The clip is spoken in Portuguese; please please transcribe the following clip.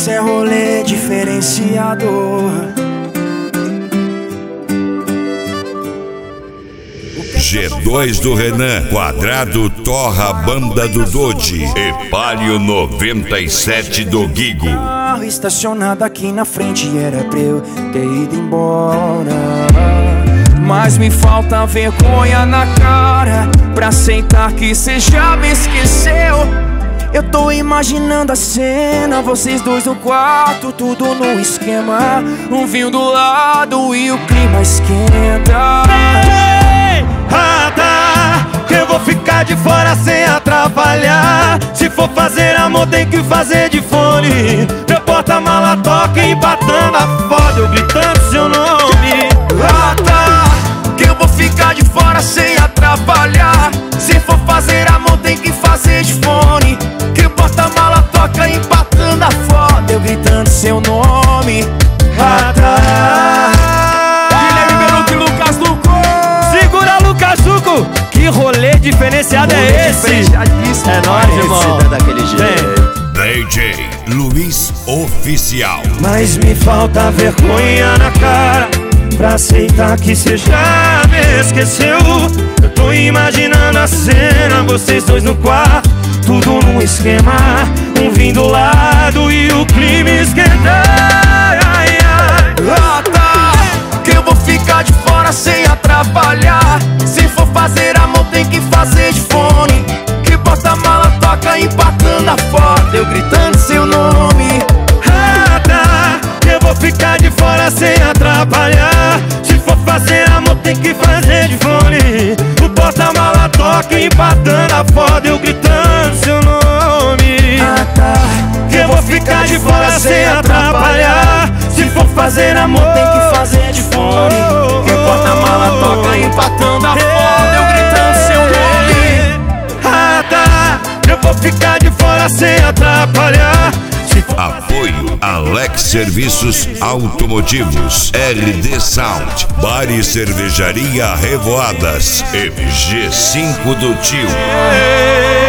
Isso é rolê diferenciado. G2 do Renan, Quadrado Torra, Banda do Dodi e Palio 97 do Guigo. Carro estacionado aqui na frente, era pra eu ter ido embora, mas me falta vergonha na cara pra aceitar que cê já me esqueceu. Eu tô imaginando a cena, vocês dois no quarto, tudo no esquema, um vinho do lado e o clima esquenta. Ei, rata, eu vou ficar de fora sem atrapalhar. Se for fazer amor tem que fazer de fone. Meu porta-mala toca empatando a foda, eu gritando seu nome. Rata, que eu vou ficar de fora sem atrapalhar. Se for fazer amor tem que fazer de fone. Que o porta-mala toca empatando a foda, eu gritando seu nome. Rata. Guilherme Beruque e Lucas Luco. Segura, Lucas Luco. Que rolê diferenciado é esse? É nóis, irmão. É daquele jeito. DJ Luiz Oficial. Mas me falta vergonha na cara pra aceitar que cê já me esqueceu. Eu tô imaginando a cena, vocês dois no quarto, tudo num esquema, um vinho do lado e o clima esquenta. Ai, ai. Rata, que eu vou ficar de fora sem atrapalhar. Se for fazer amor tem que fazer de fone. Que porta-mala toca empatando a foda, eu gritando seu nome. Rata, que eu vou ficar de fora sem atrapalhar. Se for fazer amor tem que fazer de fone. O porta-mala toca empatando a foda, eu gritando seu nome. Rata, Que eu vou ficar de fora sem atrapalhar. Se for fazer amor tem que fazer de fone. Que o porta-mala toca empatando a foda, eu gritando seu nome. Rata, eu vou ficar de fora sem atrapalhar. Apoio Alex Serviços Automotivos, RD Sound, Bar e Cervejaria Revoadas, MG5 do Tio.